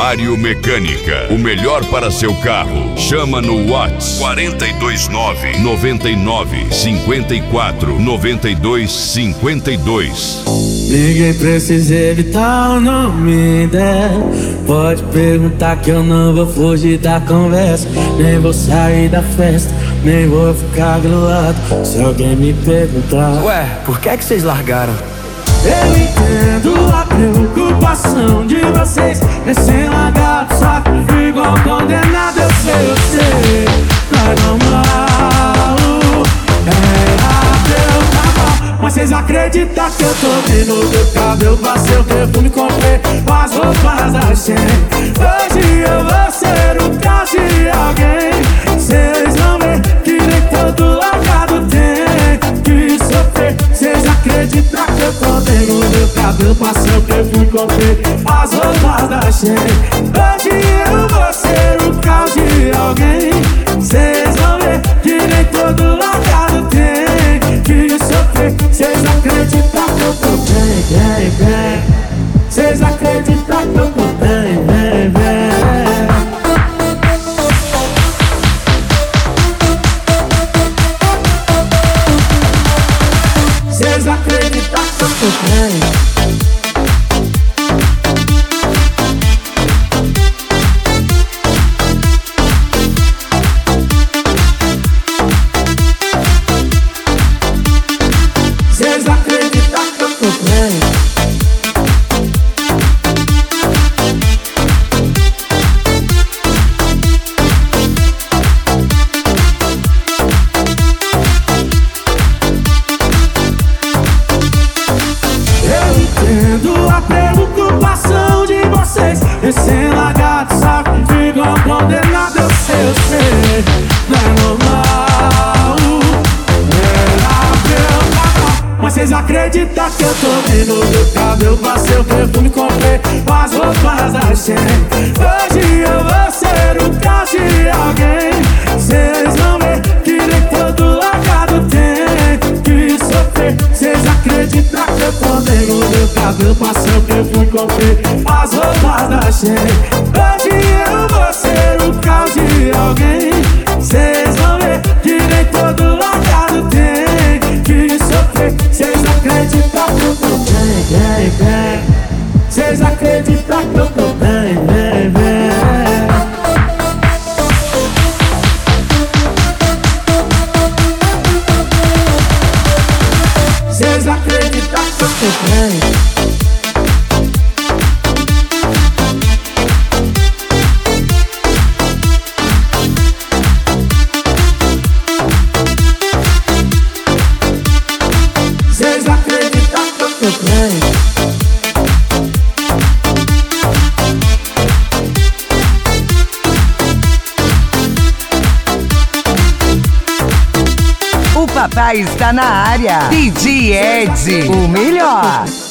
Mário Mecânica, o melhor para seu carro. Chama no WhatsApp 429 99 54 92 52. Ninguém precisa evitar o nome dela. Pode perguntar que eu não vou fugir da conversa. Nem vou sair da festa, nem vou ficar grilado se alguém me perguntar: ué, por que vocês largaram? Eu entendo a preocupação de vocês. Recém-largado, só igual condenado. Eu sei, não é normal. Mas vocês acreditam que eu tô vendo meu cabelo, passei o perfume, comprei as roupas da Shein. Hoje eu vou ser o caso de alguém. Vocês vão ver que nem todo largado tem que sofrer. Vocês acreditam que eu tô vendo meu cabelo, passei o perfume, comprei as roupas da Shein. Hoje eu vou ser o caso de alguém. Vocês vão ver que nem todo largado tem que sofrer. Vocês acreditam que eu tô bem, bem, bem. Vocês acreditam que eu tô bem, bem, bem. Vocês acreditam que eu tô bem. Recém-largado, sabe, igual condenado. Eu sei, não é normal. Mas vocês acreditam que eu tô vendo meu cabelo, passei o perfume, comprei as roupas da Shein. Hoje eu vou ser o caso de alguém. Vocês vão ver que nem todo largado tem que sofrer. Vocês acreditam que eu tô vendo meu cabelo, passei o perfume, comprei as roupas da Shein. Hoje eu vou ser o caso de alguém. Vocês vão ver que nem todo largado tem que sofrer. Vocês acreditam que eu tô bem, bem, bem. Vocês acreditam que eu tô bem, bem, bem. Vocês acreditam que eu tô bem. O papai está na área. DJ Ed, o melhor.